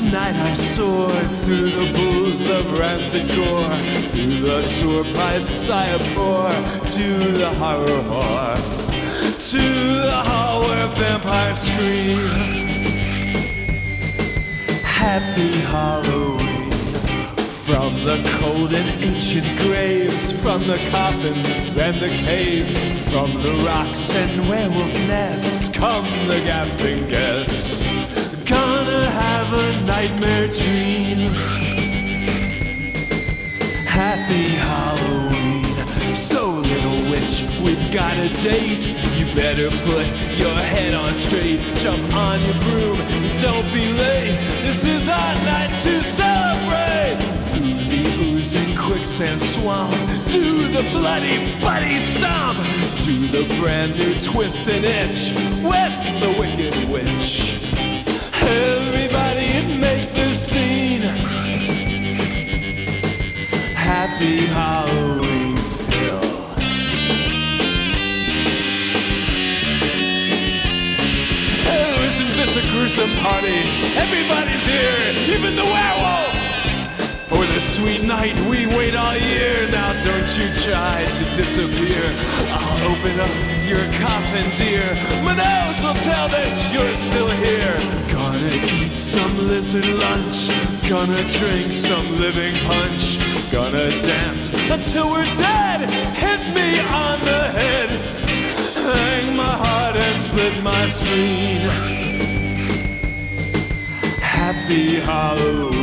night I soared through the booths of rancid gore, through the sewer pipes I abhor, to the horror whore, to the hall where vampires scream. Happy Halloween. From the cold and ancient graves, from the coffins and the caves, from the rocks and werewolf nests, come the gasping guests. Gonna have a nightmare dream. Happy Halloween. So little witch, we've got a date. You better put your head on straight. Jump on your broom, don't be late. This is our night to celebrate. Through the oozing quicksand swamp, do the bloody buddy stomp, do the brand new twist and itch with the wicked witch. Everybody make the scene. Happy Halloween, Phil. Oh, isn't this a gruesome party? Everybody's here, even the werewolf. For this sweet night we wait all year. Now don't you try to disappear. I'll open up your coffin, dear. My nose will tell that you're still here. Gonna eat some lizard lunch. Gonna drink some living punch. Gonna dance until we're dead. Hit me on the head. Hang my heart and split my spleen. Happy Halloween.